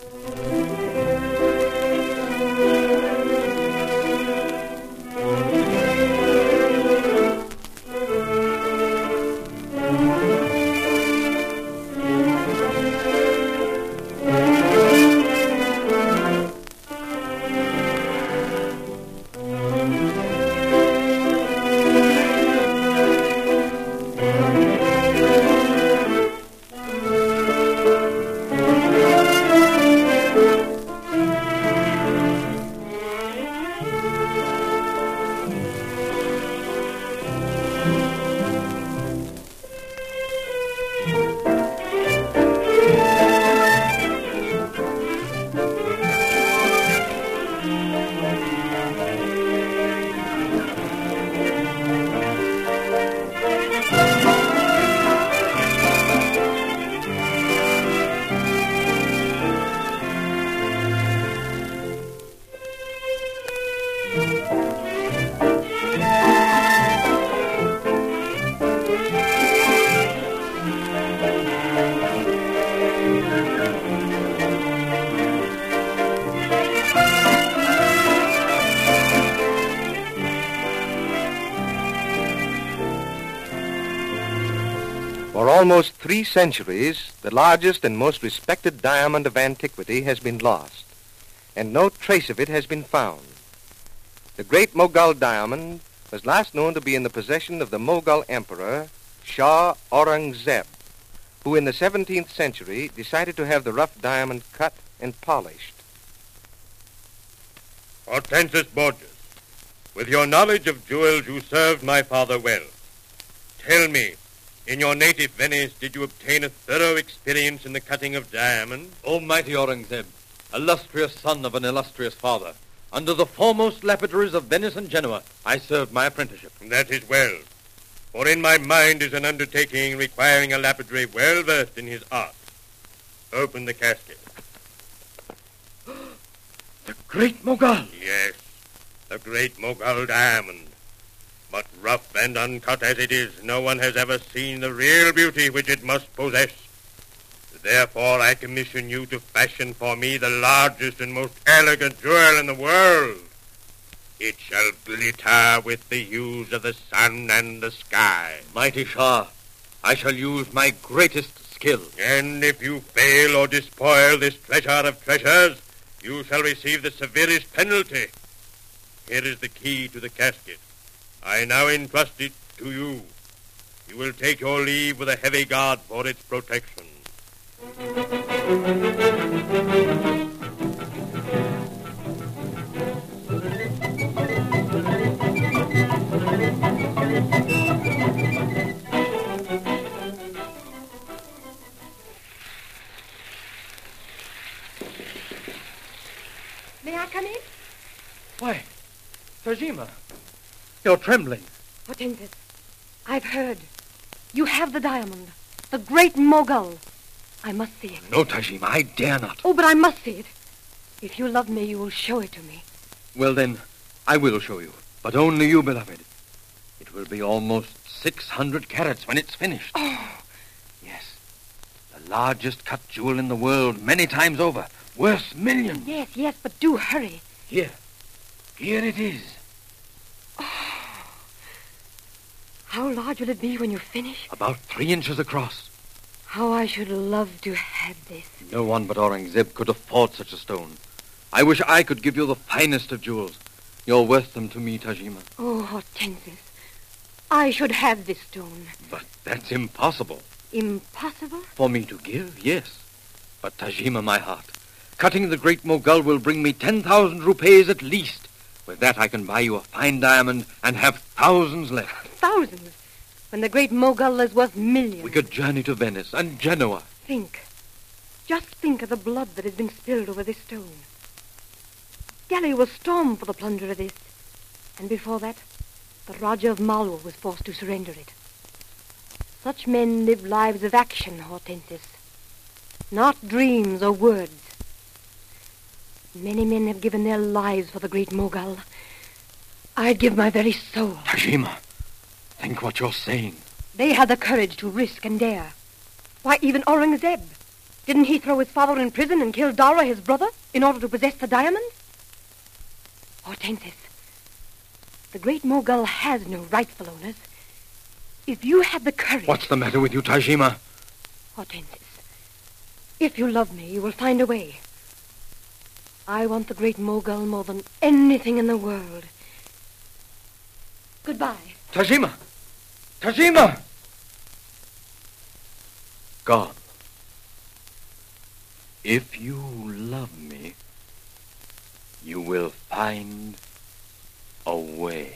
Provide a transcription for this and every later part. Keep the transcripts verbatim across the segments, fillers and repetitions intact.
For almost three centuries, the largest and most respected diamond of antiquity has been lost, and no trace of it has been found. The great Mughal diamond was last known to be in the possession of the Mughal emperor, Shah Aurangzeb, who in the seventeenth century decided to have the rough diamond cut and polished. Hortensius Borgias, with your knowledge of jewels, you served my father well. Tell me, in your native Venice, did you obtain a thorough experience in the cutting of diamonds? Almighty Aurangzeb, illustrious son of an illustrious father, under the foremost lapidaries of Venice and Genoa, I served my apprenticeship. That is well, for in my mind is an undertaking requiring a lapidary well versed in his art. Open the casket. The great Mughal! Yes, the great Mughal diamond. But rough and uncut as it is, no one has ever seen the real beauty which it must possess. Therefore, I commission you to fashion for me the largest and most elegant jewel in the world. It shall glitter with the hues of the sun and the sky. Mighty Shah, I shall use my greatest skill. And if you fail or despoil this treasure of treasures, you shall receive the severest penalty. Here is the key to the casket. I now entrust it to you. You will take your leave with a heavy guard for its protection. May I come in? Why, Tajima, you're trembling. Hortensius, I've heard. You have the diamond. The great Mughal. I must see it. No, Tajima, I dare not. Oh, but I must see it. If you love me, you will show it to me. Well, then, I will show you. But only you, beloved. It will be almost six hundred carats when it's finished. Oh. Yes. The largest cut jewel in the world, many times over. Worth millions. Yes, yes, but do hurry. Here. Here it is. How large will it be when you finish? About three inches across. How I should love to have this. No one but Aurangzeb could afford such a stone. I wish I could give you the finest of jewels. You're worth them to me, Tajima. Oh, Hortensius, I should have this stone. But that's impossible. Impossible? For me to give, yes. But Tajima, my heart, cutting the great Mughal will bring me ten thousand rupees at least. With that, I can buy you a fine diamond and have thousands left. Thousands? When the great Mughal is worth millions. We could journey to Venice and Genoa. Think. Just think of the blood that has been spilled over this stone. Delhi was stormed for the plunder of this. And before that, the Raja of Malwa was forced to surrender it. Such men live lives of action, Hortensius. Not dreams or words. Many men have given their lives for the great Mughal. I'd give my very soul. Tajima, think what you're saying. They had the courage to risk and dare. Why, even Aurangzeb. Didn't he throw his father in prison and kill Dara, his brother, in order to possess the diamond? Hortensis, the Great Mogul has no rightful owners. If you had the courage... What's the matter with you, Tajima? Hortensis, if you love me, you will find a way. I want the Great Mogul more than anything in the world. Goodbye. Tajima! Tajima! Gone. If you love me, you will find a way.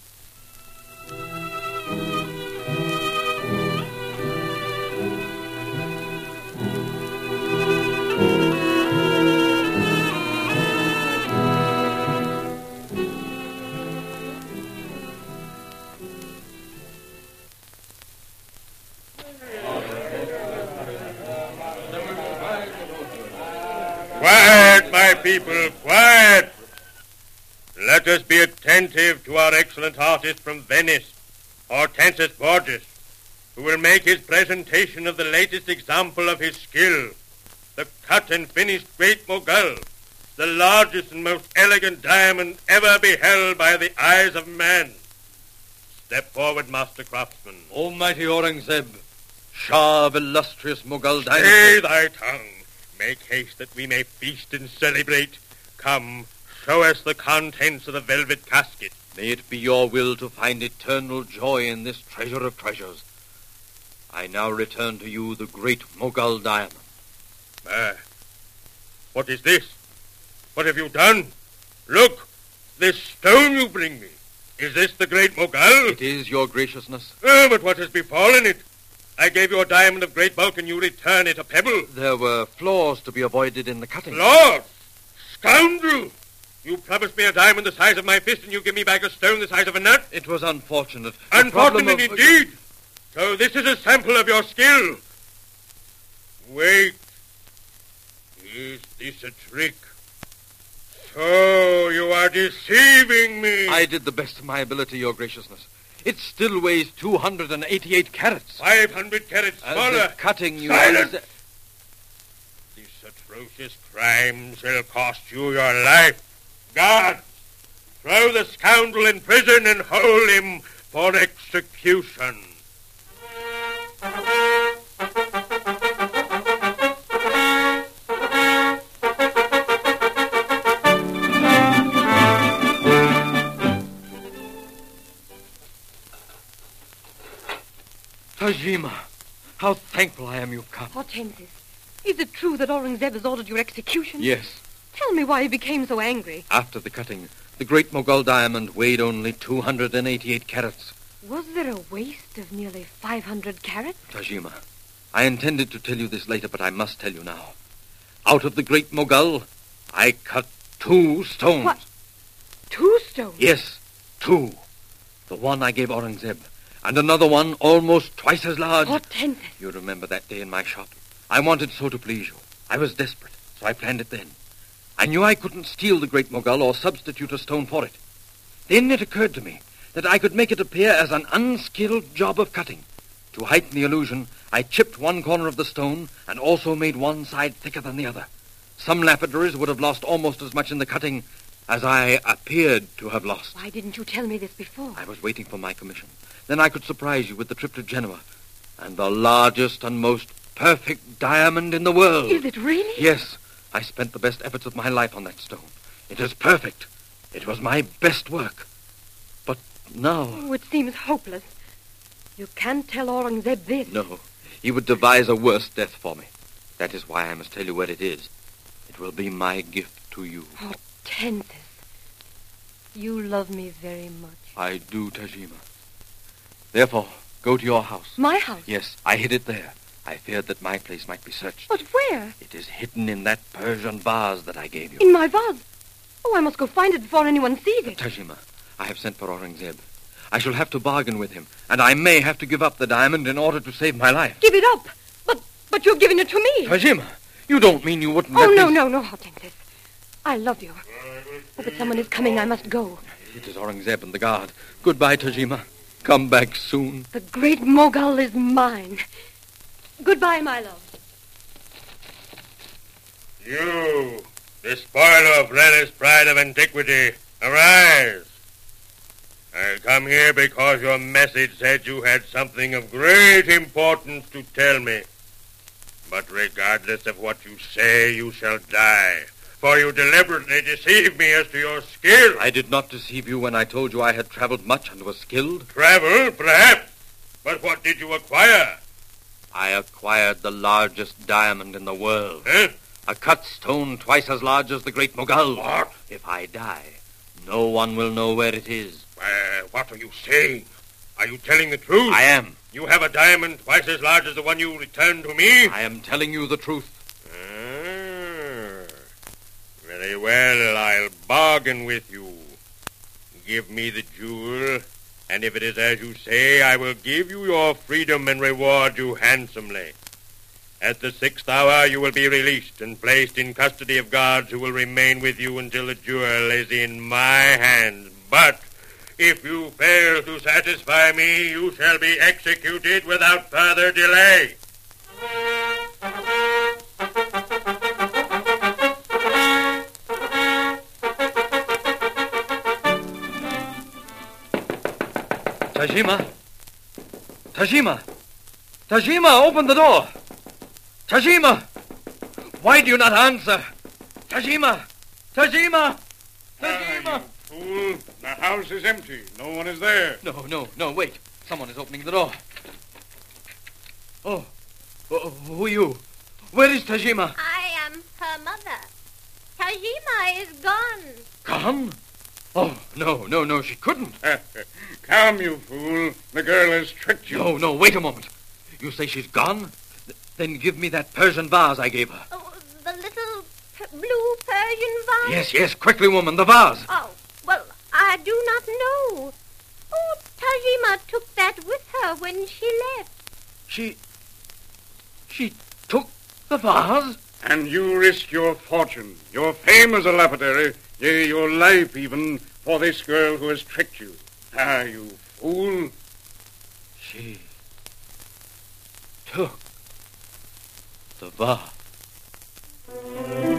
Quiet, my people, quiet! Let us be attentive to our excellent artist from Venice, Hortensis Borges, who will make his presentation of the latest example of his skill, the cut and finished Great Mogul, the largest and most elegant diamond ever beheld by the eyes of man. Step forward, master craftsman. Almighty Aurangzeb, Shah of illustrious Mughal dynasty. Stay thy tongue. Make haste that we may feast and celebrate. Come, show us the contents of the velvet casket. May it be your will to find eternal joy in this treasure of treasures. I now return to you the Great Mogul diamond. Ah, what is this? What have you done? Look, this stone you bring me. Is this the Great Mogul? It is, your graciousness. Oh, but what has befallen it? I gave you a diamond of great bulk, and you return it a pebble. There were flaws to be avoided in the cutting. Lord! Scoundrel! You promised me a diamond the size of my fist, and you give me back a stone the size of a nut? It was unfortunate. The Unfortunate problem of- indeed! So this is a sample of your skill. Wait. Is this a trick? So you are deceiving me. I did the best of my ability, your graciousness. It still weighs two hundred eighty-eight carats. Five hundred carats As smaller. the cutting you... Silence! This atrocious crime shall cost you your life. Guards, throw the scoundrel in prison and hold him for execution. Tajima, how thankful I am you've come. Hortensis, is it true that Aurangzeb has ordered your execution? Yes. Tell me why he became so angry. After the cutting, the Great Mogul diamond weighed only two hundred eighty-eight carats. Was there a waste of nearly five hundred carats? Tajima, I intended to tell you this later, but I must tell you now. Out of the Great Mogul, I cut two stones. What? Two stones? Yes, two. The one I gave Aurangzeb, and another one almost twice as large. Hortensis. You remember that day in my shop? I wanted so to please you. I was desperate, so I planned it then. I knew I couldn't steal the Great Mogul or substitute a stone for it. Then it occurred to me that I could make it appear as an unskilled job of cutting. To heighten the illusion, I chipped one corner of the stone and also made one side thicker than the other. Some lapidaries would have lost almost as much in the cutting as I appeared to have lost. Why didn't you tell me this before? I was waiting for my commission. Then I could surprise you with the trip to Genoa and the largest and most perfect diamond in the world. Is it really? Yes. I spent the best efforts of my life on that stone. It is perfect. It was my best work. But now... Oh, it seems hopeless. You can't tell Aurangzeb this. No. He would devise a worse death for me. That is why I must tell you where it is. It will be my gift to you. Hortensis, you love me very much. I do, Tajima. Therefore, go to your house. My house? Yes, I hid it there. I feared that my place might be searched. But where? It is hidden in that Persian vase that I gave you. In my vase? Oh, I must go find it before anyone sees it. Tajima, I have sent for Aurangzeb. I shall have to bargain with him, and I may have to give up the diamond in order to save my life. Give it up? But but you've given it to me. Tajima, you don't mean you wouldn't Oh, let no, me... no, no, Hortensis. I love you. Oh, but someone is coming. I must go. It is Aurangzeb and the guard. Goodbye, Tajima. Come back soon. The Great Mogul is mine. Goodbye, my love. You, the spoiler of rarest pride of antiquity, arise. I come here because your message said you had something of great importance to tell me. But regardless of what you say, you shall die. For you deliberately deceived me as to your skill. I did not deceive you when I told you I had traveled much and was skilled. Travel, perhaps. But what did you acquire? I acquired the largest diamond in the world. Huh? A cut stone twice as large as the Great Mogul. What? If I die, no one will know where it is. Uh, what are you saying? Are you telling the truth? I am. You have a diamond twice as large as the one you returned to me? I am telling you the truth. Ah, very well, I'll bargain with you. Give me the jewel, and if it is as you say, I will give you your freedom and reward you handsomely. At the sixth hour, you will be released and placed in custody of guards who will remain with you until the jewel is in my hands. But if you fail to satisfy me, you shall be executed without further delay. Tajima! Tajima! Tajima, open the door! Tajima! Why do you not answer? Tajima! Tajima! Tajima! Fool, the house is empty. No one is there. No, no, no, wait. Someone is opening the door. Oh, oh who are you? Where is Tajima? I am her mother. Tajima is gone. Gone? Oh, no, no, no, she couldn't. Calm, you fool. The girl has tricked you. No, no, wait a moment. You say she's gone? Th- then give me that Persian vase I gave her. Oh, the little p- blue Persian vase? Yes, yes, quickly, woman, the vase. Oh, well, I do not know. Oh, Tajima took that with her when she left. She... she took the vase? And you risk your fortune, your fame as a lapidary, yea, your life even, for this girl who has tricked you. Ah, you fool. She took the vase.